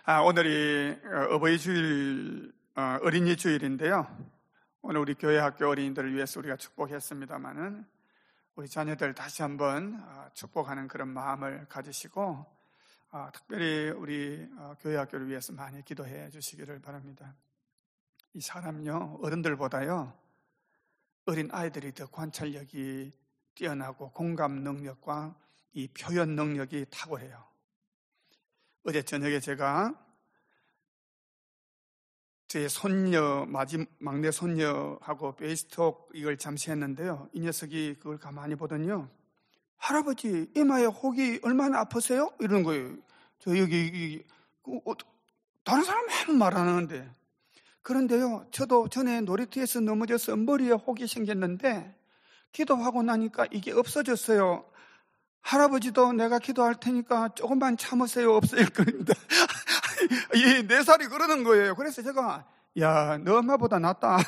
오늘이 어버이 주일, 어린이 주일인데요. 오늘 우리 교회 학교 어린이들을 위해서 우리가 축복했습니다마는 우리 자녀들 다시 한번 축복하는 그런 마음을 가지시고 특별히 우리 교회 학교를 위해서 많이 기도해 주시기를 바랍니다. 이 사람요, 어른들보다요, 어린 아이들이 더 관찰력이 뛰어나고 공감 능력과 이 표현 능력이 탁월해요. 어제 저녁에 제가 제 손녀, 막내 손녀하고 페이스톡 이걸 잠시 했는데요. 이 녀석이 그걸 가만히 보더니요. 할아버지, 이마에 혹이 얼마나 아프세요? 이러는 거예요. 저 여기 다른 사람 하는 말 안 하는데. 그런데요, 저도 전에 놀이터에서 넘어져서 머리에 혹이 생겼는데 기도하고 나니까 이게 없어졌어요. 할아버지도 내가 기도할 테니까 조금만 참으세요. 없어질 겁니다. 이 4살이 그러는 거예요. 그래서 제가, 야, 너 엄마보다 낫다.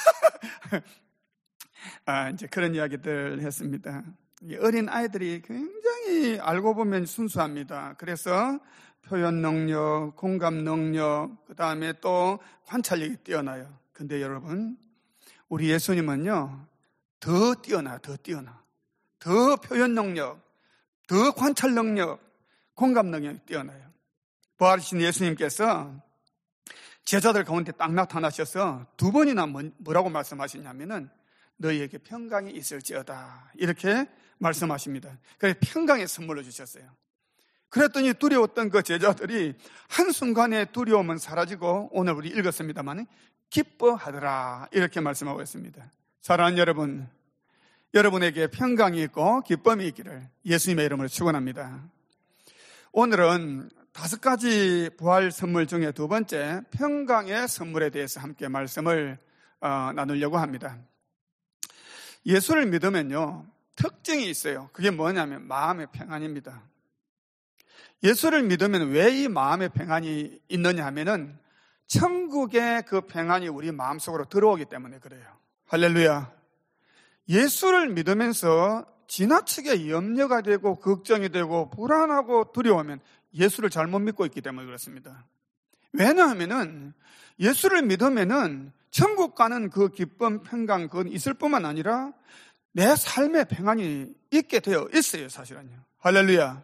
이제 그런 이야기들 했습니다. 어린 아이들이 굉장히 알고 보면 순수합니다. 그래서 표현 능력, 공감 능력, 그 다음에 또 관찰력이 뛰어나요. 근데 여러분, 우리 예수님은요, 더 뛰어나. 더 표현 능력, 더 관찰 능력, 공감 능력이 뛰어나요. 부활하신 예수님께서 제자들 가운데 딱 나타나셔서 2번이나 뭐라고 말씀하시냐면은 너희에게 평강이 있을지어다 이렇게 말씀하십니다. 그래서 평강의 선물로 주셨어요. 그랬더니 두려웠던 그 제자들이 한순간에 두려움은 사라지고 오늘 우리 읽었습니다만 기뻐하더라 이렇게 말씀하고 있습니다. 사랑하는 여러분, 여러분에게 평강이 있고 기쁨이 있기를 예수님의 이름으로 축원합니다. 오늘은 5가지 부활 선물 중에 2번째 평강의 선물에 대해서 함께 말씀을 나누려고 합니다. 예수를 믿으면요, 특징이 있어요. 그게 뭐냐면 마음의 평안입니다. 예수를 믿으면 왜 이 마음의 평안이 있느냐 하면은 천국의 그 평안이 우리 마음속으로 들어오기 때문에 그래요. 할렐루야. 예수를 믿으면서 지나치게 염려가 되고 걱정이 되고 불안하고 두려우면 예수를 잘못 믿고 있기 때문에 그렇습니다. 왜냐하면은 예수를 믿으면은 천국 가는 그 기쁨, 평강 그건 있을 뿐만 아니라 내 삶의 평안이 있게 되어 있어요, 사실은요. 할렐루야.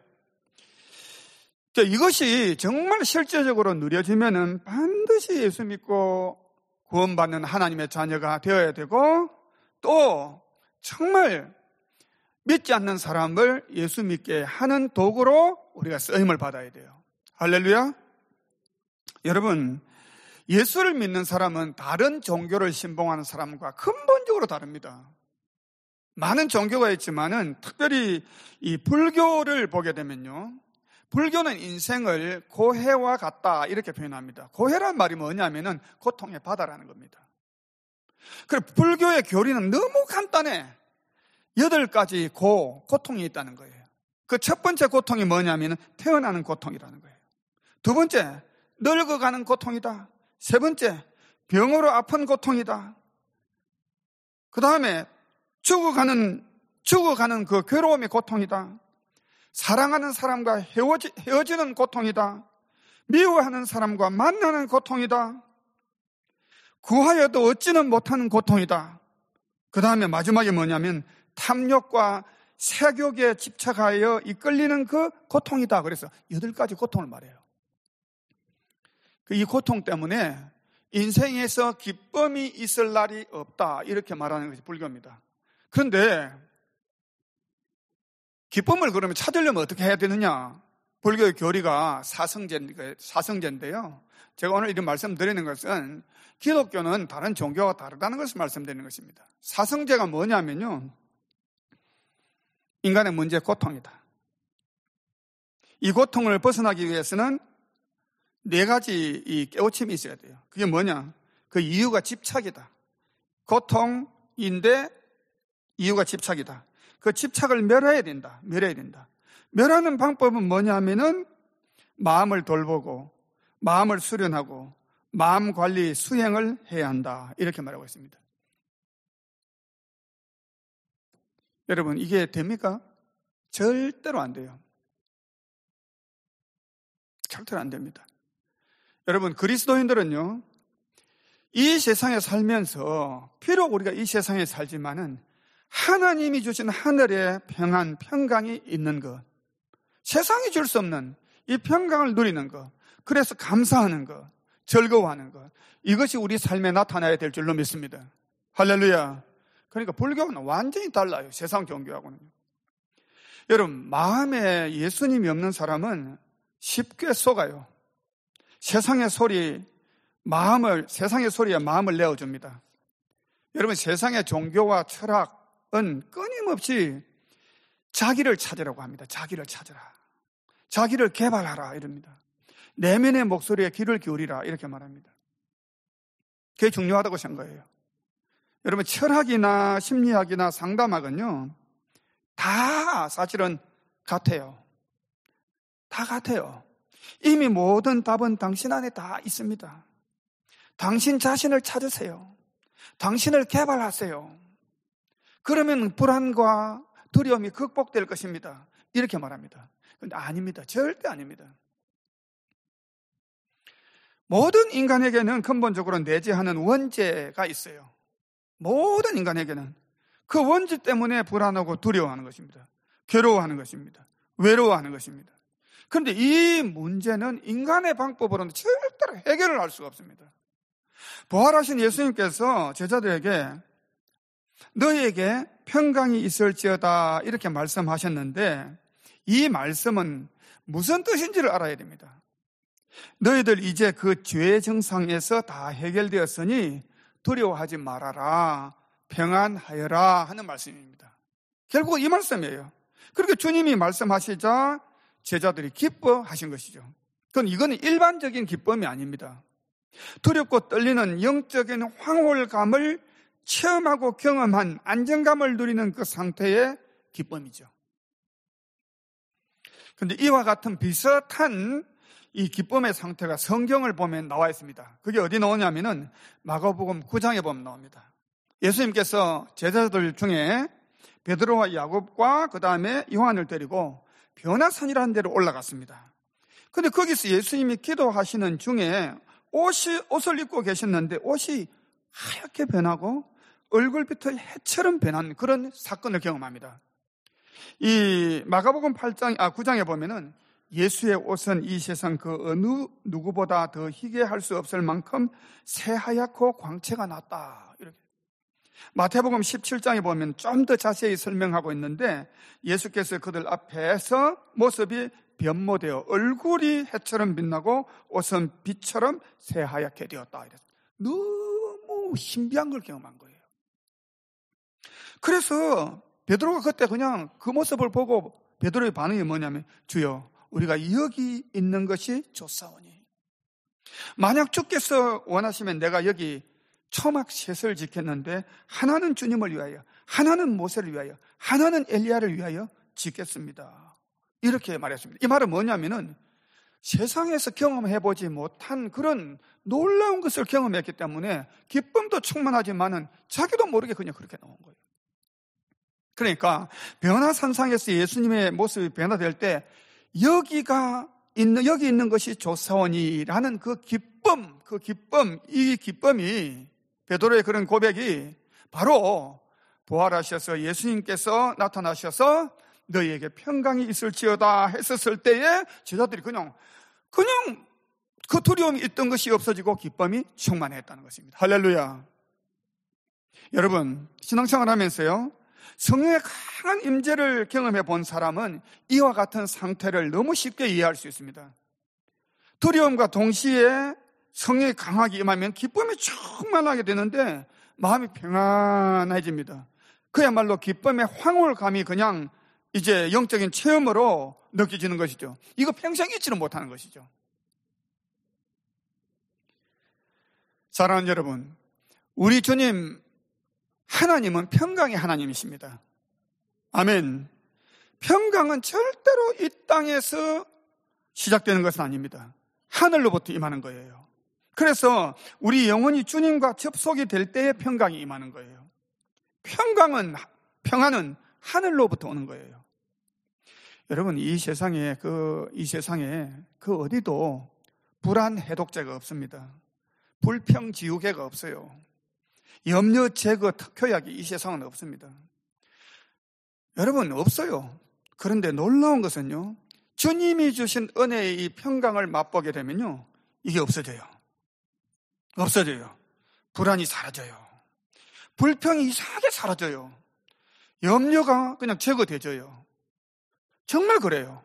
이것이 정말 실제적으로 누려지면은 반드시 예수 믿고 구원받는 하나님의 자녀가 되어야 되고 또 정말 믿지 않는 사람을 예수 믿게 하는 도구로 우리가 쓰임을 받아야 돼요. 할렐루야. 여러분, 예수를 믿는 사람은 다른 종교를 신봉하는 사람과 근본적으로 다릅니다. 많은 종교가 있지만은 특별히 이 불교를 보게 되면요, 불교는 인생을 고해와 같다 이렇게 표현합니다. 고해란 말이 뭐냐면은 고통의 바다라는 겁니다. 그리고 불교의 교리는 너무 간단해. 8가지 고통이 있다는 거예요. 그 첫 번째 고통이 뭐냐면 태어나는 고통이라는 거예요. 2번째, 늙어가는 고통이다. 3번째, 병으로 아픈 고통이다. 그 다음에 죽어가는 그 괴로움의 고통이다. 사랑하는 사람과 헤어지는 고통이다. 미워하는 사람과 만나는 고통이다. 구하여도 얻지는 못하는 고통이다. 그 다음에 마지막에 뭐냐면 탐욕과 색욕에 집착하여 이끌리는 그 고통이다. 그래서 8가지 고통을 말해요. 이 고통 때문에 인생에서 기쁨이 있을 날이 없다 이렇게 말하는 것이 불교입니다. 그런데 기쁨을 그러면 찾으려면 어떻게 해야 되느냐? 불교의 교리가 사성제인데요. 제가 오늘 이런 말씀드리는 것은 기독교는 다른 종교와 다르다는 것을 말씀드리는 것입니다. 사성제가 뭐냐면요, 인간의 문제 고통이다. 이 고통을 벗어나기 위해서는 4가지 이 깨우침이 있어야 돼요. 그게 뭐냐? 그 이유가 집착이다. 고통인데 이유가 집착이다. 그 집착을 멸해야 된다. 멸하는 방법은 뭐냐면은 마음을 돌보고 마음을 수련하고 마음 관리 수행을 해야 한다. 이렇게 말하고 있습니다. 여러분, 이게 됩니까? 절대로 안 돼요. 절대로 안 됩니다. 여러분, 그리스도인들은요, 이 세상에 살면서 비록 우리가 이 세상에 살지만은 하나님이 주신 하늘의 평안, 평강이 있는 것, 세상이 줄 수 없는 이 평강을 누리는 것, 그래서 감사하는 것, 즐거워하는 것, 이것이 우리 삶에 나타나야 될 줄로 믿습니다. 할렐루야. 그러니까 불교는 완전히 달라요, 세상 종교하고는. 여러분, 마음에 예수님이 없는 사람은 쉽게 속아요. 세상의 소리에 마음을 내어줍니다. 여러분, 세상의 종교와 철학은 끊임없이 자기를 찾으라고 합니다. 자기를 찾으라. 자기를 개발하라. 이럽니다. 내면의 목소리에 귀를 기울이라. 이렇게 말합니다. 그게 중요하다고 생각해요. 여러분, 철학이나 심리학이나 상담학은요, 다 사실은 같아요. 다 같아요. 이미 모든 답은 당신 안에 다 있습니다. 당신 자신을 찾으세요. 당신을 개발하세요. 그러면 불안과 두려움이 극복될 것입니다. 이렇게 말합니다. 그런데 아닙니다. 절대 아닙니다. 모든 인간에게는 근본적으로 내재하는 원죄가 있어요. 모든 인간에게는 그 원죄 때문에 불안하고 두려워하는 것입니다. 괴로워하는 것입니다. 외로워하는 것입니다. 그런데 이 문제는 인간의 방법으로는 절대로 해결을 할 수가 없습니다. 부활하신 예수님께서 제자들에게 너희에게 평강이 있을지어다 이렇게 말씀하셨는데, 이 말씀은 무슨 뜻인지를 알아야 됩니다. 너희들 이제 그 죄의 증상에서 다 해결되었으니 두려워하지 말아라, 평안하여라 하는 말씀입니다. 결국 이 말씀이에요. 그렇게 주님이 말씀하시자 제자들이 기뻐하신 것이죠. 이거는 일반적인 기쁨이 아닙니다. 두렵고 떨리는 영적인 황홀감을 체험하고 경험한 안정감을 누리는 그 상태의 기쁨이죠. 그런데 이와 같은 비슷한 이 기쁨의 상태가 성경을 보면 나와 있습니다. 그게 어디 나오냐면은 마가복음 9장에 보면 나옵니다. 예수님께서 제자들 중에 베드로와 야곱과 그 다음에 요한을 데리고 변화산이라는 데로 올라갔습니다. 그런데 거기서 예수님이 기도하시는 중에 옷을 입고 계셨는데 옷이 하얗게 변하고 얼굴빛이 해처럼 변한 그런 사건을 경험합니다. 이 마가복음 9장에 보면은 예수의 옷은 이 세상 그 어느 누구보다 더 희게 할 수 없을 만큼 새하얗고 광채가 났다. 이렇게. 마태복음 17장에 보면 좀 더 자세히 설명하고 있는데 예수께서 그들 앞에서 모습이 변모되어 얼굴이 해처럼 빛나고 옷은 빛처럼 새하얗게 되었다. 너무 신비한 걸 경험한 거예요. 그래서 베드로가 그때 그냥 그 모습을 보고 베드로의 반응이 뭐냐면, 주여, 우리가 여기 있는 것이 좋사오니 만약 주께서 원하시면 내가 여기 초막 셋을 짓겠는데 하나는 주님을 위하여, 하나는 모세를 위하여, 하나는 엘리야를 위하여 짓겠습니다. 이렇게 말했습니다. 이 말은 뭐냐면은 세상에서 경험해보지 못한 그런 놀라운 것을 경험했기 때문에 기쁨도 충만하지만은 자기도 모르게 그냥 그렇게 나온 거예요. 그러니까 변화산상에서 예수님의 모습이 변화될 때 여기 있는 것이 좋사오니라는 그 기쁨, 이 기쁨이, 베드로의 그런 고백이 바로 부활하셔서 예수님께서 나타나셔서 너희에게 평강이 있을지어다 했었을 때에 제자들이 그냥 그 두려움이 있던 것이 없어지고 기쁨이 충만했다는 것입니다. 할렐루야. 여러분, 신앙생활 하면서요, 성령의 강한 임재를 경험해 본 사람은 이와 같은 상태를 너무 쉽게 이해할 수 있습니다. 두려움과 동시에 성령이 강하게 임하면 기쁨이 충만하게 되는데 마음이 평안해집니다. 그야말로 기쁨의 황홀감이 그냥 이제 영적인 체험으로 느껴지는 것이죠. 이거 평생 잊지는 못하는 것이죠. 사랑하는 여러분, 우리 주님 하나님은 평강의 하나님이십니다. 아멘. 평강은 절대로 이 땅에서 시작되는 것은 아닙니다. 하늘로부터 임하는 거예요. 그래서 우리 영혼이 주님과 접속이 될 때에 평강이 임하는 거예요. 평안은 하늘로부터 오는 거예요. 여러분, 이 세상에 그 어디도 불안 해독제가 없습니다. 불평 지우개가 없어요. 염려 제거 특효약이 이 세상은 없습니다. 여러분, 없어요. 그런데 놀라운 것은요, 주님이 주신 은혜의 이 평강을 맛보게 되면요, 이게 없어져요. 없어져요. 불안이 사라져요. 불평이 이상하게 사라져요. 염려가 그냥 제거되져요. 정말 그래요.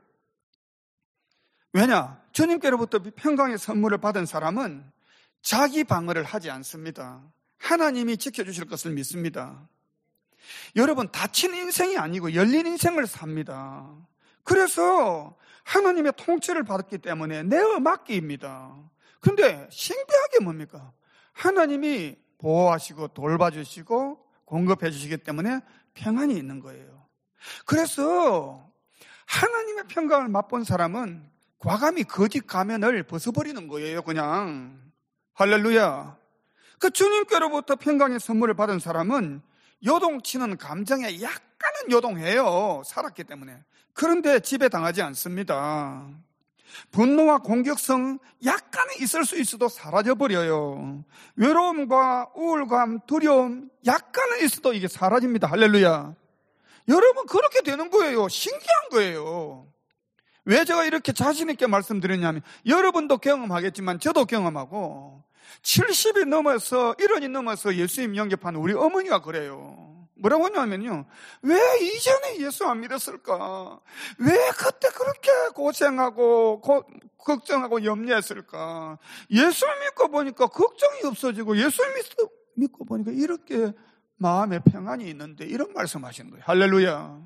왜냐? 주님께로부터 평강의 선물을 받은 사람은 자기 방어를 하지 않습니다. 하나님이 지켜주실 것을 믿습니다. 여러분, 닫힌 인생이 아니고 열린 인생을 삽니다. 그래서 하나님의 통치를 받았기 때문에 내어 맡기입니다. 그런데 신기하게 뭡니까? 하나님이 보호하시고 돌봐주시고 공급해 주시기 때문에 평안이 있는 거예요. 그래서 하나님의 평강을 맛본 사람은 과감히 거짓 가면을 벗어버리는 거예요. 그냥 할렐루야. 그 주님께로부터 평강의 선물을 받은 사람은 요동치는 감정에 약간은 요동해요. 살았기 때문에. 그런데 지배당하지 않습니다. 분노와 공격성 약간은 있을 수 있어도 사라져버려요. 외로움과 우울감, 두려움 약간은 있어도 이게 사라집니다. 할렐루야. 여러분, 그렇게 되는 거예요. 신기한 거예요. 왜 제가 이렇게 자신 있게 말씀드렸냐면, 여러분도 경험하겠지만 저도 경험하고 70이 넘어서 1년이 넘어서 예수님 영접한 우리 어머니가 그래요. 뭐라고 하냐면요, 왜 이전에 예수 안 믿었을까? 왜 그때 그렇게 고생하고 걱정하고 염려했을까? 예수 믿고 보니까 걱정이 없어지고 예수 믿고 보니까 이렇게 마음에 평안이 있는데, 이런 말씀하시는 거예요. 할렐루야.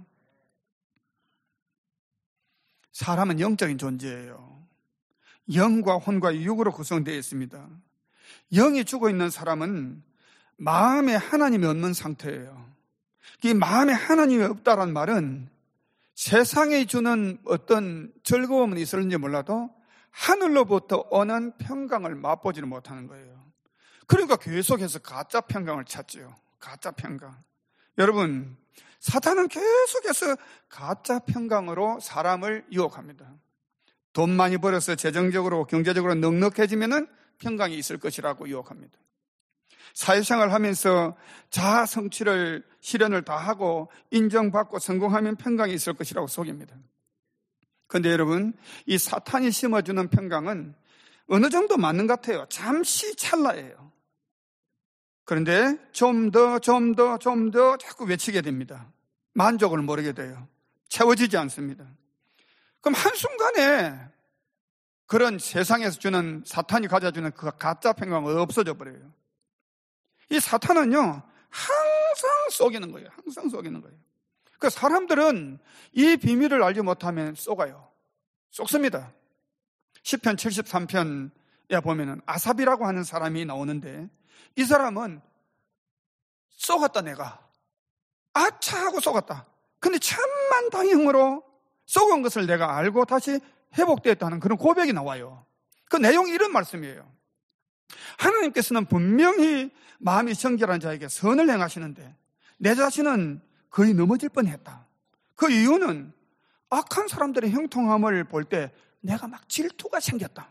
사람은 영적인 존재예요. 영과 혼과 육으로 구성되어 있습니다. 영이 죽어있는 사람은 마음에 하나님이 없는 상태예요. 이 마음에 하나님이 없다란 말은 세상에 주는 어떤 즐거움은 있을지 몰라도 하늘로부터 오는 평강을 맛보지는 못하는 거예요. 그러니까 계속해서 가짜 평강을 찾죠. 가짜 평강. 여러분, 사탄은 계속해서 가짜 평강으로 사람을 유혹합니다. 돈 많이 벌어서 재정적으로 경제적으로 넉넉해지면은 평강이 있을 것이라고 유혹합니다. 사회생활 하면서 자아 성취를 실현을 다 하고 인정받고 성공하면 평강이 있을 것이라고 속입니다. 그런데 여러분, 이 사탄이 심어주는 평강은 어느 정도 맞는 것 같아요. 잠시 찰나예요. 그런데 좀 더 자꾸 외치게 됩니다. 만족을 모르게 돼요. 채워지지 않습니다. 그럼 한순간에 그런 세상에서 주는, 사탄이 가져주는 그 가짜 평강은 없어져 버려요. 이 사탄은요, 항상 속이는 거예요. 항상 속이는 거예요. 그 사람들은 이 비밀을 알지 못하면 속아요. 속습니다. 시편 73편에 보면은 아삽이라고 하는 사람이 나오는데, 이 사람은 속았다, 내가. 아차 하고 속았다. 근데 천만다행으로 속은 것을 내가 알고 다시 회복되었다는 그런 고백이 나와요. 그 내용이 이런 말씀이에요. 하나님께서는 분명히 마음이 정결한 자에게 선을 행하시는데 내 자신은 거의 넘어질 뻔했다. 그 이유는 악한 사람들의 형통함을 볼 때 내가 막 질투가 생겼다.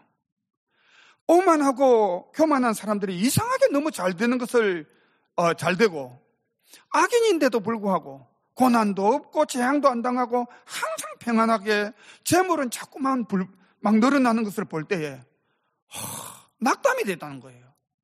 오만하고 교만한 사람들이 이상하게 너무 잘 되는 것을 잘 되고, 악인인데도 불구하고 고난도 없고 재앙도 안 당하고 항상 평안하게 재물은 자꾸만 막 늘어나는 것을 볼 때에 낙담이 됐다는 거예요.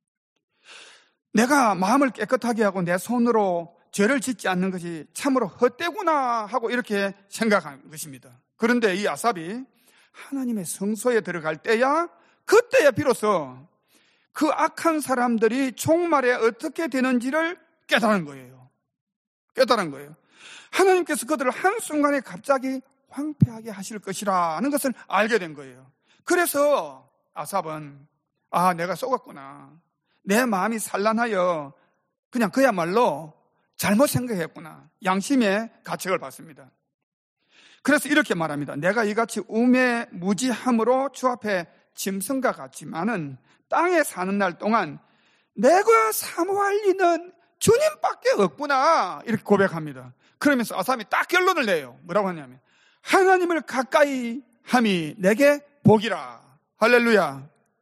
내가 마음을 깨끗하게 하고 내 손으로 죄를 짓지 않는 것이 참으로 헛되구나 하고 이렇게 생각한 것입니다. 그런데 이 아삽이 하나님의 성소에 들어갈 때야, 그때야 비로소 그 악한 사람들이 종말에 어떻게 되는지를 깨달은 거예요. 깨달은 거예요. 하나님께서 그들을 한순간에 갑자기 황폐하게 하실 것이라는 것을 알게 된 거예요. 그래서 아삽은 내가 속았구나. 내 마음이 산란하여 그냥 그야말로 잘못 생각했구나. 양심의 가책을 받습니다. 그래서 이렇게 말합니다. 내가 이같이 우매무지함으로 주 앞에 짐승과 같지만은 땅에 사는 날 동안 내가 사모할 이는 주님밖에 없구나. 이렇게 고백합니다. 그러면서 아삽이 딱 결론을 내요. 뭐라고 하냐면 하나님을 가까이 함이 내게 복이라. 할렐루야.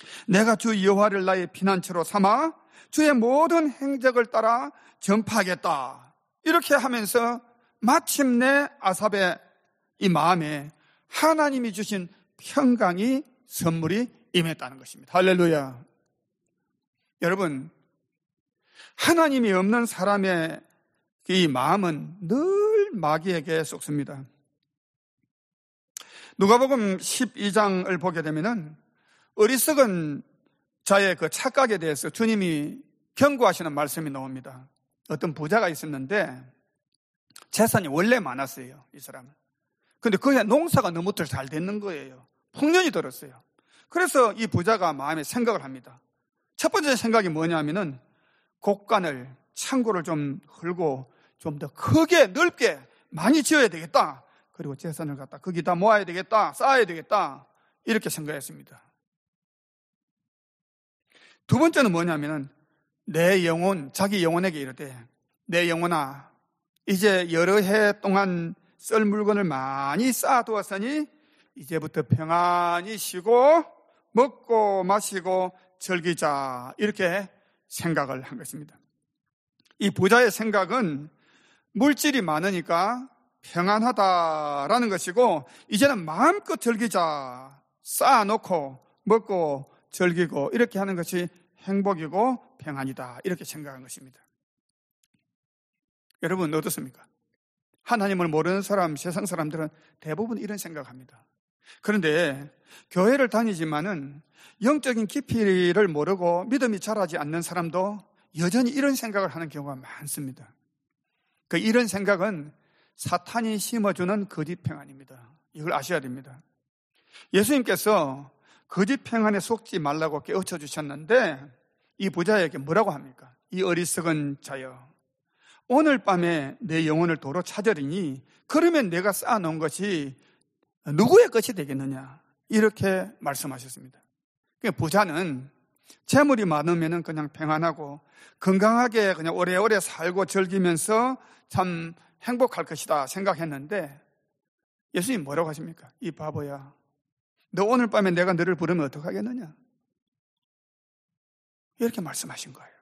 내가 주 여호와를 나의 피난처로 삼아 주의 모든 행적을 따라 전파하겠다. 이렇게 하면서 마침내 아삽의 이 마음에 하나님이 주신 평강이 선물이 임했다는 것입니다. 할렐루야. 여러분, 하나님이 없는 사람의 이 마음은 늘 마귀에게 속습니다. 누가복음 12장을 보게 되면은 어리석은 자의 그 착각에 대해서 주님이 경고하시는 말씀이 나옵니다. 어떤 부자가 있었는데 재산이 원래 많았어요, 이 사람은. 근데 그의 농사가 너무 잘 되는 거예요. 풍년이 들었어요. 그래서 이 부자가 마음에 생각을 합니다. 첫 번째 생각이 뭐냐면은 곡간을, 창고를 좀 헐고 좀 더 크게 넓게 많이 지어야 되겠다. 그리고 재산을 갖다 거기다 모아야 되겠다. 쌓아야 되겠다. 이렇게 생각했습니다. 두 번째는 뭐냐면은 내 영혼, 자기 영혼에게 이르되 내 영혼아, 이제 여러 해 동안 쓸 물건을 많이 쌓아두었으니 이제부터 평안히 쉬고 먹고 마시고 즐기자. 이렇게 생각을 한 것입니다. 이 부자의 생각은 물질이 많으니까 평안하다라는 것이고, 이제는 마음껏 즐기자. 쌓아놓고 먹고 즐기고 이렇게 하는 것이 행복이고 평안이다. 이렇게 생각한 것입니다. 여러분 어떻습니까? 하나님을 모르는 사람, 세상 사람들은 대부분 이런 생각합니다. 그런데 교회를 다니지만은 영적인 깊이를 모르고 믿음이 자라지 않는 사람도 여전히 이런 생각을 하는 경우가 많습니다. 이런 생각은 사탄이 심어주는 거짓 평안입니다. 이걸 아셔야 됩니다. 예수님께서 거짓 평안에 속지 말라고 깨우쳐 주셨는데 이 부자에게 뭐라고 합니까? 이 어리석은 자여, 오늘 밤에 내 영혼을 도로 찾으리니 그러면 내가 쌓아놓은 것이 누구의 것이 되겠느냐? 이렇게 말씀하셨습니다. 부자는 재물이 많으면 그냥 평안하고 건강하게 그냥 오래오래 살고 즐기면서 참 행복할 것이다 생각했는데 예수님 뭐라고 하십니까? 이 바보야, 너 오늘 밤에 내가 너를 부르면 어떡하겠느냐? 이렇게 말씀하신 거예요.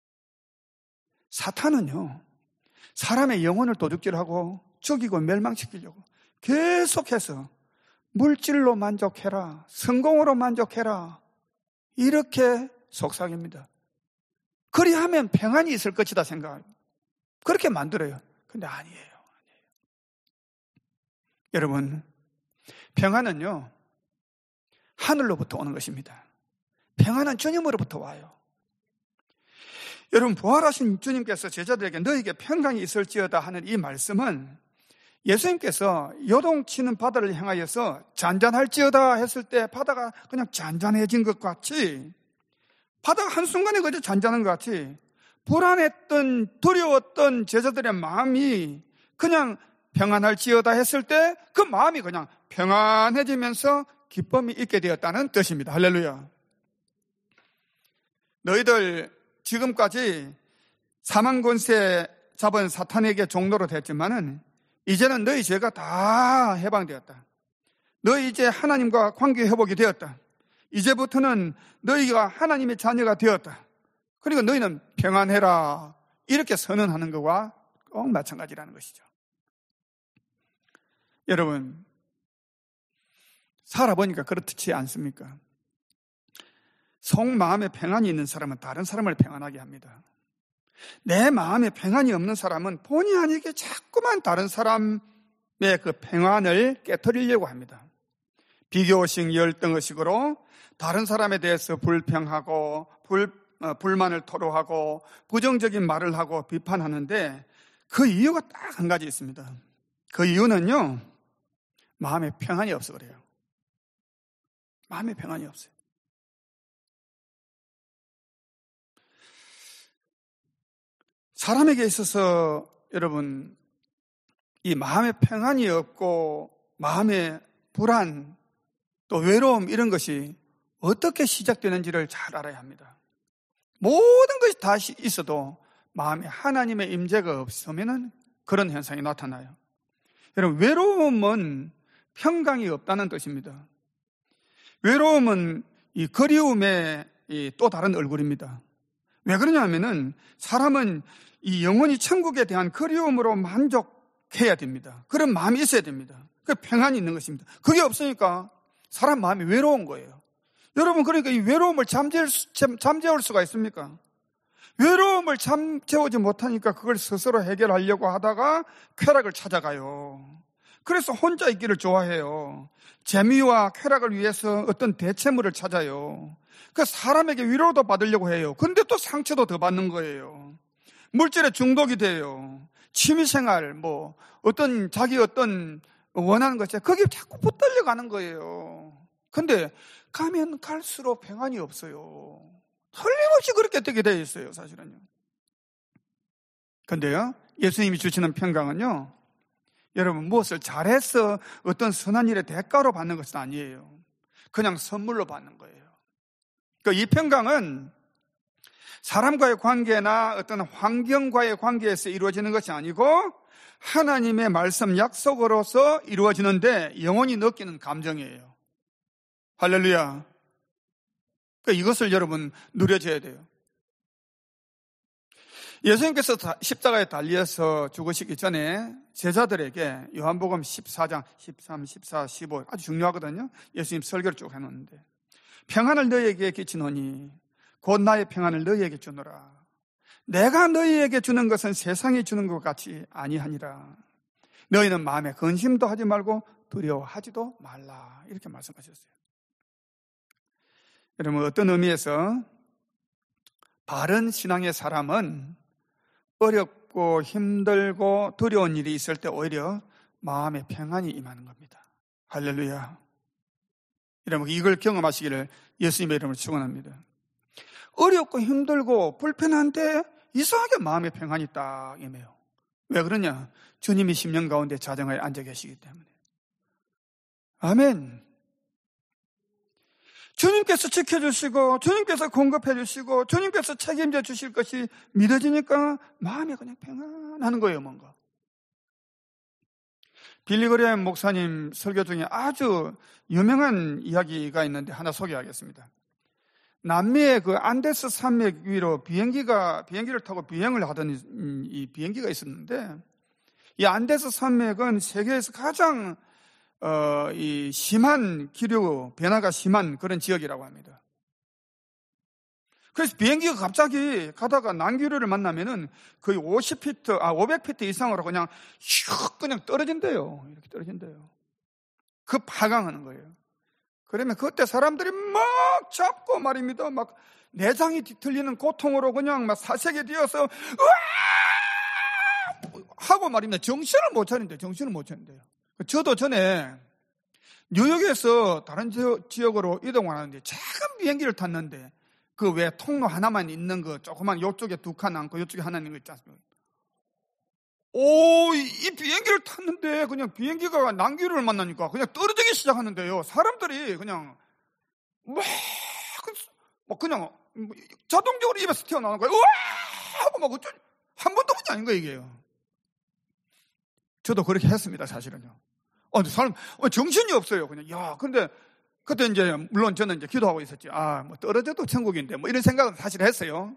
사탄은요, 사람의 영혼을 도둑질하고 죽이고 멸망시키려고 계속해서 물질로 만족해라, 성공으로 만족해라, 이렇게 속삭입니다. 그리하면 평안이 있을 것이다 생각합니다. 그렇게 만들어요. 근데 아니에요. 여러분, 평안은요, 하늘로부터 오는 것입니다. 평안은 주님으로부터 와요. 여러분, 부활하신 주님께서 제자들에게 너에게 평강이 있을지어다 하는 이 말씀은 예수님께서 요동치는 바다를 향하여서 잔잔할지어다 했을 때 바다가 그냥 잔잔해진 것 같이, 바다가 한순간에 그저 잔잔한 것 같이 불안했던, 두려웠던 제자들의 마음이 그냥 평안할지어다 했을 때 그 마음이 그냥 평안해지면서 기쁨이 있게 되었다는 뜻입니다. 할렐루야. 너희들 지금까지 사망 권세 잡은 사탄에게 종로로 됐지만은 이제는 너희 죄가 다 해방되었다. 너희 이제 하나님과 관계 회복이 되었다. 이제부터는 너희가 하나님의 자녀가 되었다. 그리고 너희는 평안해라. 이렇게 선언하는 것과 꼭 마찬가지라는 것이죠. 여러분, 살아보니까 그렇지 않습니까? 속마음에 평안이 있는 사람은 다른 사람을 평안하게 합니다. 내 마음에 평안이 없는 사람은 본의 아니게 자꾸만 다른 사람의 그 평안을 깨트리려고 합니다. 비교의식, 열등의식으로 다른 사람에 대해서 불평하고 불만을 토로하고 부정적인 말을 하고 비판하는데 그 이유가 딱 한 가지 있습니다. 그 이유는요, 마음에 평안이 없어 그래요. 마음에 평안이 없어요. 사람에게 있어서 여러분, 이 마음에 평안이 없고 마음의 불안, 또 외로움, 이런 것이 어떻게 시작되는지를 잘 알아야 합니다. 모든 것이 다 있어도 마음에 하나님의 임재가 없으면 그런 현상이 나타나요. 여러분, 외로움은 평강이 없다는 뜻입니다. 외로움은 이 그리움의 또 다른 얼굴입니다. 왜 그러냐면은 사람은 이 영원히 천국에 대한 그리움으로 만족해야 됩니다. 그런 마음이 있어야 됩니다. 그 평안이 있는 것입니다. 그게 없으니까 사람 마음이 외로운 거예요. 여러분, 그러니까 이 외로움을 잠재울 수가 있습니까? 외로움을 잠재우지 못하니까 그걸 스스로 해결하려고 하다가 쾌락을 찾아가요. 그래서 혼자 있기를 좋아해요. 재미와 쾌락을 위해서 어떤 대체물을 찾아요. 그 사람에게 위로도 받으려고 해요. 근데 또 상처도 더 받는 거예요. 물질에 중독이 돼요. 취미생활, 자기 어떤 원하는 것에 거기에 자꾸 붙들려 가는 거예요. 근데 가면 갈수록 평안이 없어요. 틀림없이 그렇게 되게 되어 있어요, 사실은요. 근데요, 예수님이 주시는 평강은요, 여러분, 무엇을 잘해서 어떤 선한 일의 대가로 받는 것은 아니에요. 그냥 선물로 받는 거예요. 이 평강은 사람과의 관계나 어떤 환경과의 관계에서 이루어지는 것이 아니고 하나님의 말씀 약속으로서 이루어지는데 영원히 느끼는 감정이에요. 할렐루야. 이것을 여러분 누려져야 돼요. 예수님께서 십자가에 달려서 죽으시기 전에 제자들에게 요한복음 14장 13, 14, 15 아주 중요하거든요. 예수님 설교를 쭉 해놓는데 평안을 너희에게 끼치노니 곧 나의 평안을 너희에게 주노라. 내가 너희에게 주는 것은 세상이 주는 것 같이 아니하니라. 너희는 마음에 근심도 하지 말고 두려워하지도 말라. 이렇게 말씀하셨어요. 여러분, 어떤 의미에서 바른 신앙의 사람은 어렵고 힘들고 두려운 일이 있을 때 오히려 마음에 평안이 임하는 겁니다. 할렐루야. 여러분, 이걸 경험하시기를 예수님의 이름으로 축원합니다. 어렵고 힘들고 불편한데 이상하게 마음에 평안이 딱 임해요. 왜 그러냐? 주님이 심령 가운데 자정하에 앉아 계시기 때문에. 아멘. 주님께서 지켜주시고 주님께서 공급해 주시고 주님께서 책임져 주실 것이 믿어지니까 마음이 그냥 평안하는 거예요. 뭔가 빌리 그레이엄 목사님 설교 중에 아주 유명한 이야기가 있는데 하나 소개하겠습니다. 남미의 그 안데스 산맥 위로 비행기를 타고 비행을 하던 이 비행기가 있었는데, 이 안데스 산맥은 세계에서 가장 이 심한 기류 변화가 심한 그런 지역이라고 합니다. 그래서 비행기가 갑자기 가다가 난기류를 만나면은 거의 500피트 이상으로 그냥 슉 그냥 떨어진대요. 이렇게 떨어진대요. 그 파강하는 거예요. 그러면 그때 사람들이 막 잡고 말입니다. 막 내장이 뒤틀리는 고통으로 그냥 막 사색에 뛰어서 으아! 하고 말입니다. 정신을 못 차린대요. 저도 전에 뉴욕에서 다른 지역으로 이동을 하는데 작은 비행기를 탔는데 그 왜 통로 하나만 있는 거 조그만 요쪽에 두 칸 앉고 요쪽에 하나 있는 거 있지 않습니까? 이 비행기를 탔는데 그냥 비행기가 난기류를 만나니까 그냥 떨어지기 시작하는데요. 사람들이 그냥 그냥 자동적으로 입에서 튀어나오는 거예요. 우와! 하고 막 한 번도 보지 아닌 거예요, 이게요. 저도 그렇게 했습니다, 사실은요. 사람 정신이 없어요. 그냥 근데 그때 이제 물론 저는 이제 기도하고 있었지. 떨어져도 천국인데 이런 생각은 사실 했어요.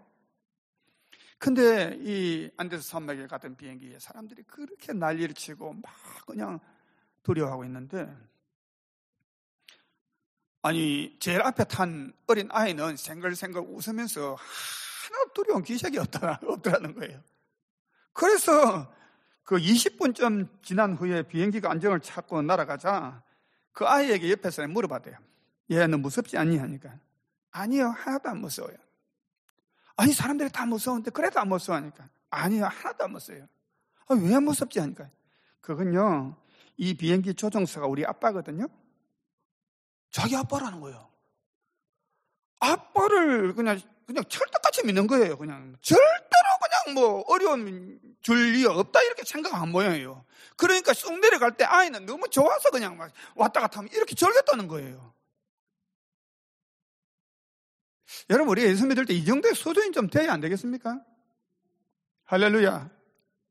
근데 이 안데스 산맥에 갔던 비행기에 사람들이 그렇게 난리를 치고 막 그냥 두려워하고 있는데, 제일 앞에 탄 어린 아이는 생글생글 웃으면서 하나도 두려운 기색이 없더라는 거예요. 그래서 그 20분쯤 지난 후에 비행기가 안정을 찾고 날아가자 그 아이에게 옆에서 물어봤대요. 얘, 너 무섭지 않니? 하니까 아니요, 하나도 안 무서워요. 아니, 사람들이 다 무서운데 그래도 안 무서워하니까 아니요, 하나도 안 무서워요. 왜 무섭지? 하니까 그건요, 이 비행기 조종사가 우리 아빠거든요. 자기 아빠라는 거예요. 아빠를 그냥 철떡같이 믿는 거예요. 그냥 절대로 그냥 어려움 줄 리 없다 이렇게 생각한 모양이에요. 그러니까 쑥 내려갈 때 아이는 너무 좋아서 그냥 막 왔다 갔다 하면 이렇게 절겠다는 거예요. 여러분, 우리 예수 믿을 때 이 정도의 수준이 좀 돼야 안 되겠습니까? 할렐루야.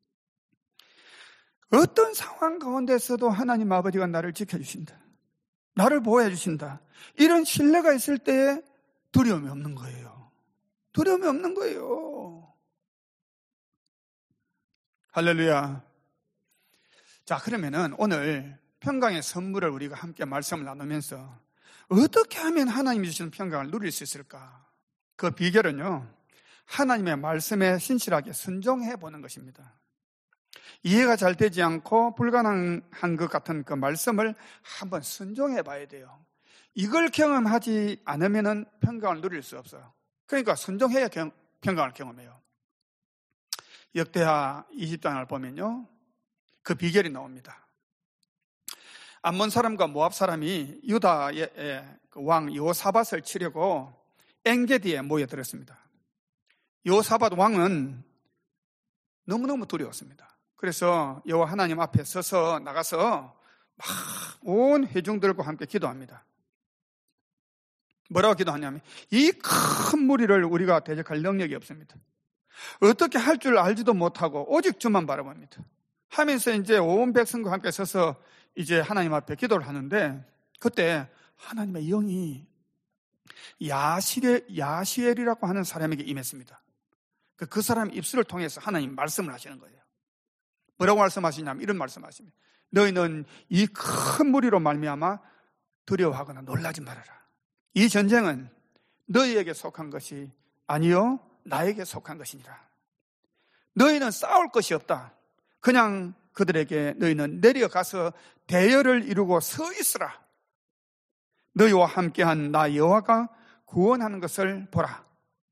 어떤 상황 가운데서도 하나님 아버지가 나를 지켜주신다. 나를 보호해 주신다. 이런 신뢰가 있을 때 두려움이 없는 거예요. 두려움이 없는 거예요. 할렐루야. 자, 그러면은 오늘 평강의 선물을 우리가 함께 말씀을 나누면서 어떻게 하면 하나님이 주시는 평강을 누릴 수 있을까? 그 비결은요, 하나님의 말씀에 신실하게 순종해 보는 것입니다. 이해가 잘 되지 않고 불가능한 것 같은 그 말씀을 한번 순종해 봐야 돼요. 이걸 경험하지 않으면 평강을 누릴 수 없어요. 그러니까 순종해야 평강을 경험해요. 역대하 20장을 보면요, 그 비결이 나옵니다. 암몬 사람과 모압 사람이 유다의 그 왕 여호사밧을 치려고 엔게디에 모여들었습니다. 여호사밧 왕은 너무너무 두려웠습니다. 그래서 여호와 하나님 앞에 서서 나가서 막 온 회중들과 함께 기도합니다. 뭐라고 기도하냐면, 이 큰 무리를 우리가 대적할 능력이 없습니다. 어떻게 할 줄 알지도 못하고 오직 주만 바라봅니다. 하면서 이제 온 백성과 함께 서서 이제 하나님 앞에 기도를 하는데, 그때 하나님의 영이 야시엘이라고 하는 사람에게 임했습니다. 그 사람 입술을 통해서 하나님 말씀을 하시는 거예요. 뭐라고 말씀하시냐면 이런 말씀하십니다. 너희는 이 큰 무리로 말미암아 두려워하거나 놀라지 말아라. 이 전쟁은 너희에게 속한 것이 아니요 나에게 속한 것이니라. 너희는 싸울 것이 없다. 그냥 그들에게 너희는 내려가서 대열을 이루고 서 있으라. 너희와 함께한 나 여호와가 구원하는 것을 보라.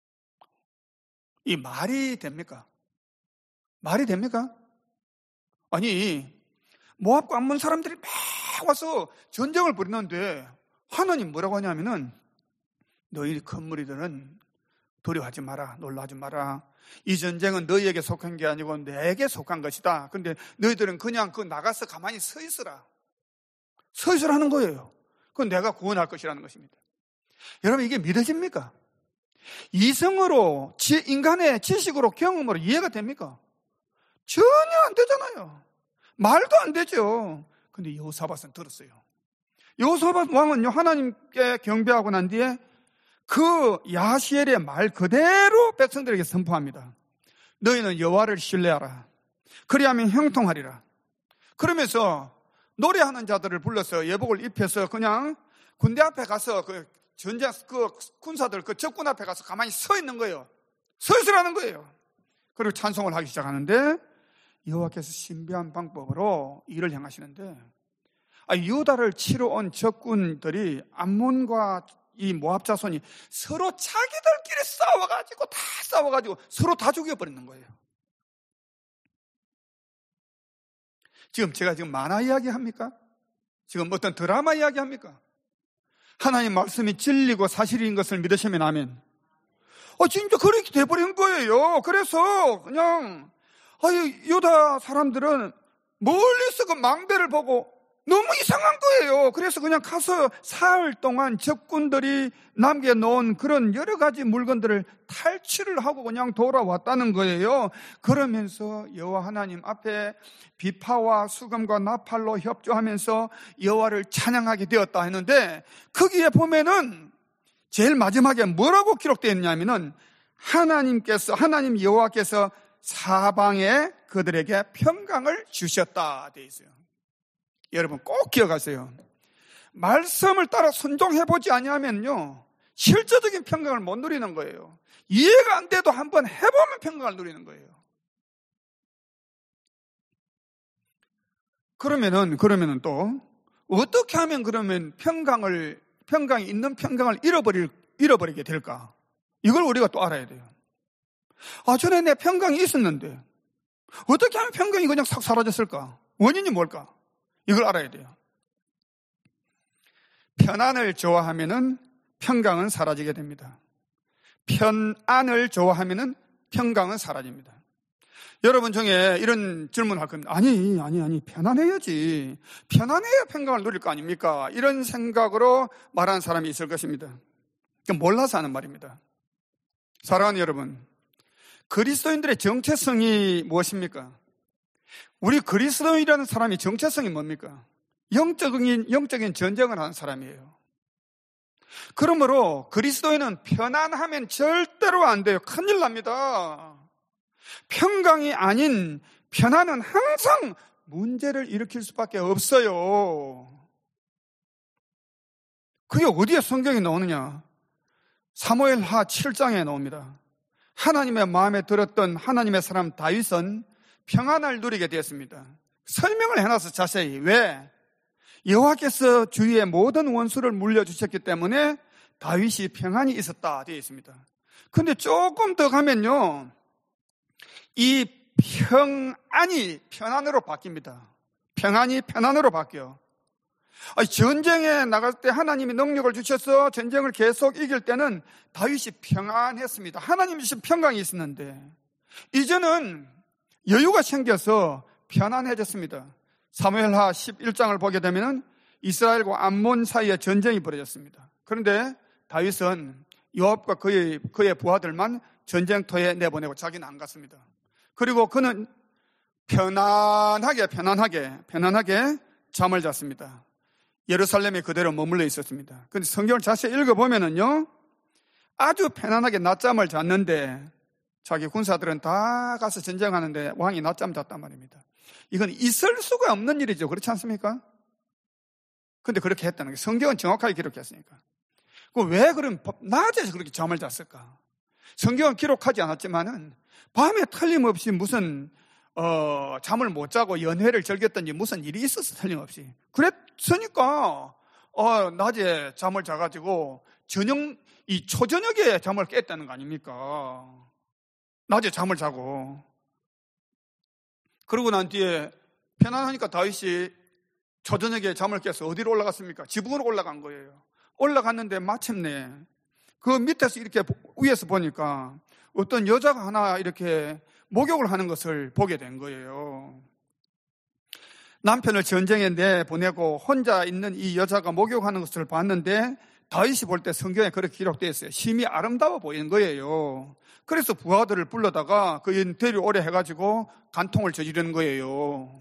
이 말이 됩니까? 말이 됩니까? 아니, 모압과 암몬 사람들이 막 와서 전쟁을 벌이는데 하나님 뭐라고 하냐면은, 너희 큰 무리들은 두려워하지 마라, 놀라지 마라. 이 전쟁은 너희에게 속한 게 아니고 내게 속한 것이다. 근데 너희들은 그냥 나가서 가만히 서 있으라. 서 있으라는 거예요. 그건 내가 구원할 것이라는 것입니다. 여러분, 이게 믿어집니까? 이성으로, 인간의 지식으로, 경험으로 이해가 됩니까? 전혀 안 되잖아요. 말도 안 되죠. 근데 여호사밧은 들었어요. 여호사밧 왕은요, 하나님께 경배하고 난 뒤에 그 야시엘의 말 그대로 백성들에게 선포합니다. 너희는 여호와를 신뢰하라. 그리하면 형통하리라. 그러면서 노래하는 자들을 불러서 예복을 입혀서 그냥 군대 앞에 가서 그 전쟁 그 군사들 그 적군 앞에 가서 가만히 서 있는 거예요. 서 있으라는 거예요. 그리고 찬송을 하기 시작하는데 여호와께서 신비한 방법으로 일을 행하시는데, 유다를 치러 온 적군들이 암몬과 이 모압 자손이 서로 자기들끼리 싸워가지고 서로 다 죽여버리는 거예요. 제가 지금 만화 이야기 합니까? 지금 어떤 드라마 이야기 합니까? 하나님 말씀이 진리고 사실인 것을 믿으시면 아멘. 진짜 그렇게 돼버린 거예요. 그래서 그냥 유다 사람들은 멀리서 그 망대를 보고 너무 이상한 거예요. 그래서 그냥 가서 사흘 동안 적군들이 남겨놓은 그런 여러 가지 물건들을 탈취를 하고 그냥 돌아왔다는 거예요. 그러면서 여호와 하나님 앞에 비파와 수금과 나팔로 협조하면서 여호와를 찬양하게 되었다 했는데, 거기에 보면은 제일 마지막에 뭐라고 기록되어 있냐면은 하나님 여호와께서 사방에 그들에게 평강을 주셨다 되어 있어요. 여러분 꼭 기억하세요. 말씀을 따라 순종해보지 아니하면요, 실제적인 평강을 못 누리는 거예요. 이해가 안 돼도 한번 해보면 평강을 누리는 거예요. 그러면은 또 어떻게 하면 그러면 평강이 있는 평강을 잃어버리게 될까? 이걸 우리가 또 알아야 돼요. 전에 내 평강이 있었는데 어떻게 하면 평강이 그냥 싹 사라졌을까? 원인이 뭘까? 이걸 알아야 돼요. 편안을 좋아하면은 평강은 사라지게 됩니다. 편안을 좋아하면은 평강은 사라집니다. 여러분 중에 이런 질문을 할 겁니다. 아니, 편안해야지. 편안해야 평강을 누릴 거 아닙니까? 이런 생각으로 말하는 사람이 있을 것입니다. 몰라서 하는 말입니다. 사랑하는 여러분, 그리스도인들의 정체성이 무엇입니까? 우리 그리스도인이라는 사람이 정체성이 뭡니까? 영적인 전쟁을 하는 사람이에요. 그러므로 그리스도인은 편안하면 절대로 안 돼요. 큰일 납니다. 평강이 아닌 편안은 항상 문제를 일으킬 수밖에 없어요. 그게 어디에 성경에 나오느냐? 사무엘하 7장에 나옵니다. 하나님의 마음에 들었던 하나님의 사람 다윗은 평안을 누리게 되었습니다. 설명을 해놔서 자세히. 왜? 여호와께서 주위의 모든 원수를 물려주셨기 때문에 다윗이 평안이 있었다 되어 있습니다. 근데 조금 더 가면요, 이 평안이 편안으로 바뀝니다. 평안이 편안으로 바뀌어. 전쟁에 나갈 때 하나님이 능력을 주셔서 전쟁을 계속 이길 때는 다윗이 평안했습니다. 하나님이 주신 평강이 있었는데 이제는 여유가 생겨서 편안해졌습니다. 사무엘하 11장을 보게 되면 이스라엘과 암몬 사이에 전쟁이 벌어졌습니다. 그런데 다윗은 요압과 그의 부하들만 전쟁터에 내보내고 자기는 안 갔습니다. 그리고 그는 편안하게 잠을 잤습니다. 예루살렘에 그대로 머물러 있었습니다. 그런데 성경을 자세히 읽어보면요, 아주 편안하게 낮잠을 잤는데 자기 군사들은 다 가서 전쟁하는데 왕이 낮잠 잤단 말입니다. 이건 있을 수가 없는 일이죠. 그렇지 않습니까? 근데 그렇게 했다는 게 성경은 정확하게 기록했으니까. 왜 그럼 낮에 그렇게 잠을 잤을까? 성경은 기록하지 않았지만은 밤에 틀림없이 무슨 잠을 못 자고 연회를 즐겼던지 무슨 일이 있었어, 틀림없이. 그랬으니까 낮에 잠을 자가지고 초저녁에 잠을 깼다는 거 아닙니까? 낮에 잠을 자고. 그러고 난 뒤에 편안하니까 다윗이 초저녁에 잠을 깨서 어디로 올라갔습니까? 지붕으로 올라간 거예요. 올라갔는데 마침내 그 밑에서 이렇게 위에서 보니까 어떤 여자가 하나 이렇게 목욕을 하는 것을 보게 된 거예요. 남편을 전쟁에 내보내고 혼자 있는 이 여자가 목욕하는 것을 봤는데 다윗이 볼 때 성경에 그렇게 기록되어 있어요. 심히 아름다워 보이는 거예요. 그래서 부하들을 불러다가 그 데려오래 해가지고 간통을 저지르는 거예요.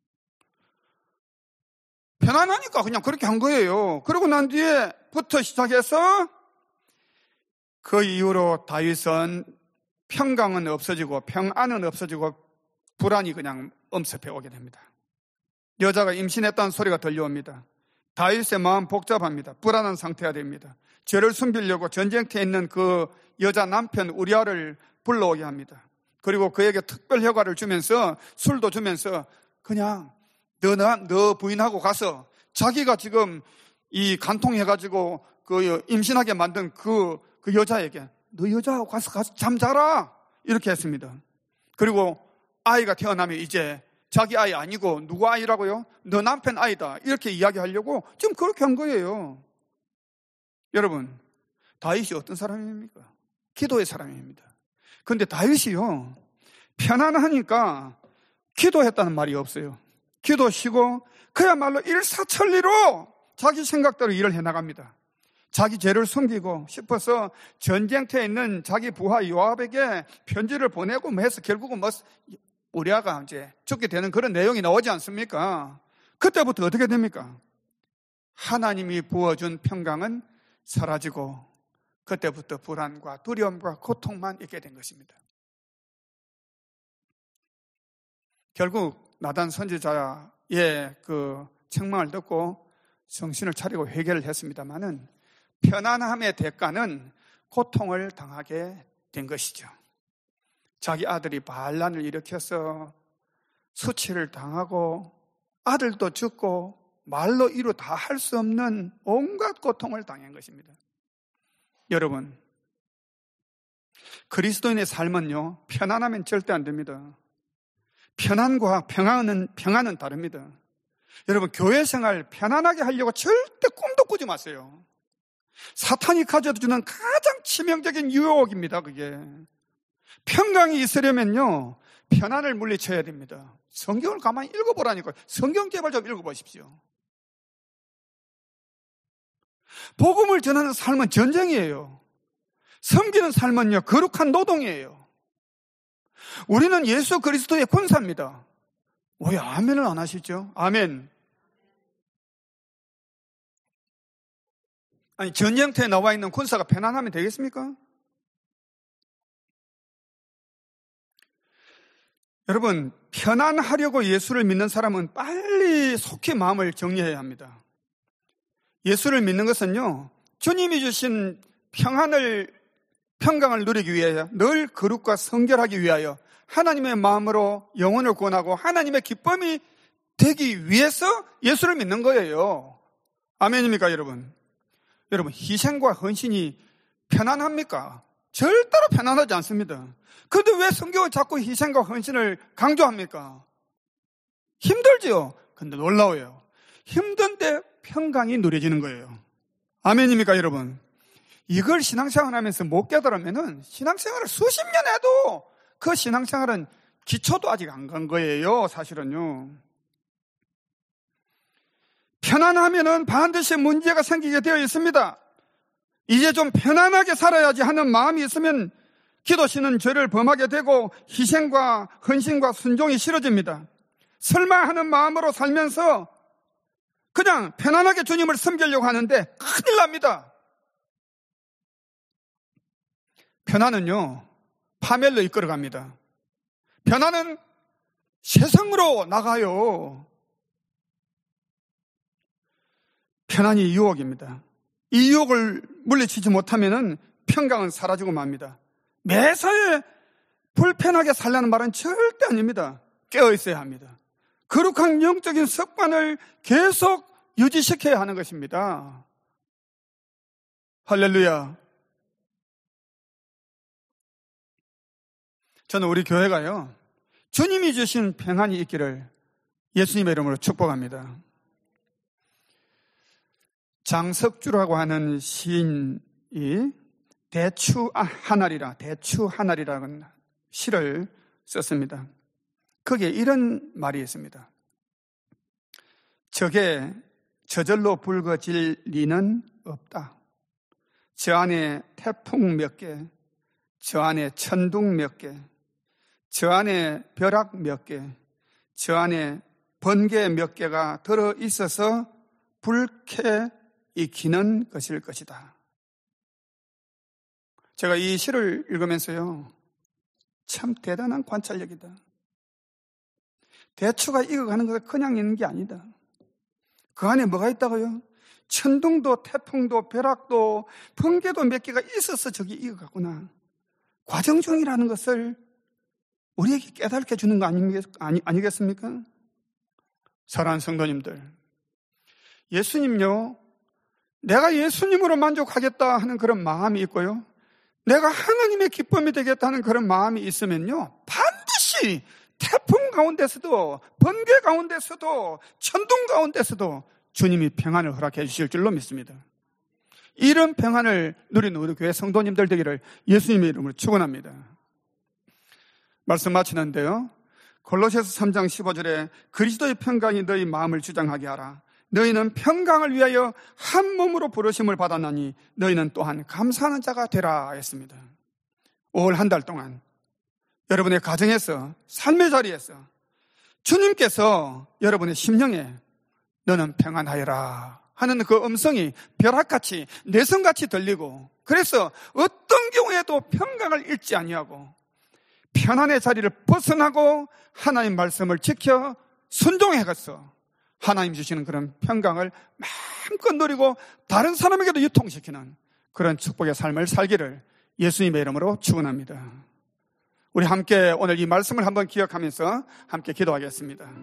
편안하니까 그냥 그렇게 한 거예요. 그러고 난 뒤에부터 시작해서 그 이후로 다윗은 평강은 없어지고 평안은 없어지고 불안이 그냥 엄습해 오게 됩니다. 여자가 임신했다는 소리가 들려옵니다. 다윗의 마음 복잡합니다. 불안한 상태가 됩니다. 죄를 숨기려고 전쟁터에 있는 그 여자 남편 우리아를 불러오게 합니다. 그리고 그에게 특별 허가를 주면서 술도 주면서 그냥 너 부인하고 가서 자기가 지금 이 간통해가지고 그 임신하게 만든 그 여자에게 너 여자하고 가서 잠자라 이렇게 했습니다. 그리고 아이가 태어나면 이제 자기 아이 아니고 누구 아이라고요? 너 남편 아이다 이렇게 이야기하려고 지금 그렇게 한 거예요. 여러분, 다윗이 어떤 사람입니까? 기도의 사람입니다. 그런데 다윗이요, 편안하니까 기도했다는 말이 없어요. 기도 쉬고 그야말로 일사천리로 자기 생각대로 일을 해나갑니다. 자기 죄를 숨기고 싶어서 전쟁터에 있는 자기 부하 요압에게 편지를 보내고 해서 결국은 우리아가 이제 죽게 되는 그런 내용이 나오지 않습니까? 그때부터 어떻게 됩니까? 하나님이 부어준 평강은 사라지고 그때부터 불안과 두려움과 고통만 있게 된 것입니다. 결국 나단 선지자의 그 책망을 듣고 정신을 차리고 회개를 했습니다마는 편안함의 대가는 고통을 당하게 된 것이죠. 자기 아들이 반란을 일으켜서 수치를 당하고 아들도 죽고 말로 이루 다 할 수 없는 온갖 고통을 당한 것입니다. 여러분, 그리스도인의 삶은요, 편안하면 절대 안 됩니다. 편안과 평안은 다릅니다. 여러분, 교회 생활 편안하게 하려고 절대 꿈도 꾸지 마세요. 사탄이 가져주는 가장 치명적인 유혹입니다, 그게. 평강이 있으려면요, 편안을 물리쳐야 됩니다. 성경을 가만히 읽어보라니까요. 성경 제발 좀 읽어보십시오. 복음을 전하는 삶은 전쟁이에요. 섬기는 삶은요, 거룩한 노동이에요. 우리는 예수 그리스도의 군사입니다. 왜 아멘을 안 하시죠? 아멘. 아니, 전쟁터에 나와 있는 군사가 편안하면 되겠습니까? 여러분, 편안하려고 예수를 믿는 사람은 빨리 속히 마음을 정리해야 합니다. 예수를 믿는 것은요, 주님이 주신 평강을 누리기 위하여, 늘 거룩과 성결하기 위하여 하나님의 마음으로 영혼을 구원하고 하나님의 기쁨이 되기 위해서 예수를 믿는 거예요. 아멘입니까, 여러분? 여러분, 희생과 헌신이 편안합니까? 절대로 편안하지 않습니다. 그런데 왜 성경은 자꾸 희생과 헌신을 강조합니까? 힘들지요. 근데 놀라워요. 힘든데 평강이 누려지는 거예요. 아멘입니까, 여러분? 이걸 신앙생활 하면서 못 깨달으면은 신앙생활을 수십 년 해도 그 신앙생활은 기초도 아직 안 간 거예요, 사실은요. 편안하면은 반드시 문제가 생기게 되어 있습니다. 이제 좀 편안하게 살아야지 하는 마음이 있으면 기도시는 죄를 범하게 되고 희생과 헌신과 순종이 싫어집니다. 설마 하는 마음으로 살면서 그냥 편안하게 주님을 섬기려고 하는데 큰일 납니다. 편안은요, 파멸로 이끌어갑니다. 편안은 세상으로 나가요. 편안이 유혹입니다. 이 유혹을 물리치지 못하면 평강은 사라지고 맙니다. 매사에 불편하게 살라는 말은 절대 아닙니다. 깨어 있어야 합니다. 거룩한 영적인 습관을 계속 유지시켜야 하는 것입니다. 할렐루야. 저는 우리 교회가요, 주님이 주신 평안이 있기를 예수님의 이름으로 축복합니다. 장석주라고 하는 시인이 대추 하나리라는 시를 썼습니다. 거기에 이런 말이 있습니다. 적에 저절로 붉어질 리는 없다. 저 안에 태풍 몇 개, 저 안에 천둥 몇 개, 저 안에 벼락 몇 개, 저 안에 번개 몇 개가 들어있어서 불쾌 익히는 것일 것이다. 제가 이 시를 읽으면서요, 참 대단한 관찰력이다. 대추가 익어가는 것은 그냥 있는 게 아니다. 그 안에 뭐가 있다고요? 천둥도 태풍도 벼락도 번개도 몇 개가 있어서 저기 익어갔구나. 과정 중이라는 것을 우리에게 깨닫게 해주는 거 아니겠습니까? 사랑하는 성도님들, 예수님요, 내가 예수님으로 만족하겠다 하는 그런 마음이 있고요, 내가 하나님의 기쁨이 되겠다는 그런 마음이 있으면요, 반드시 태풍 가운데서도 번개 가운데서도 천둥 가운데서도 주님이 평안을 허락해 주실 줄로 믿습니다. 이런 평안을 누리는 우리 교회 성도님들 되기를 예수님의 이름으로 축원합니다. 말씀 마치는데요, 골로새서 3장 15절에 그리스도의 평강이 너희 마음을 주장하게 하라. 너희는 평강을 위하여 한 몸으로 부르심을 받았나니 너희는 또한 감사하는 자가 되라 했습니다. 5월 한 달 동안 여러분의 가정에서, 삶의 자리에서 주님께서 여러분의 심령에 너는 평안하여라 하는 그 음성이 벼락같이 내성같이 들리고, 그래서 어떤 경우에도 평강을 잃지 아니하고 편안의 자리를 벗어나고 하나님 말씀을 지켜 순종해서 하나님 주시는 그런 평강을 마음껏 누리고 다른 사람에게도 유통시키는 그런 축복의 삶을 살기를 예수님의 이름으로 축원합니다. 우리 함께 오늘 이 말씀을 한번 기억하면서 함께 기도하겠습니다.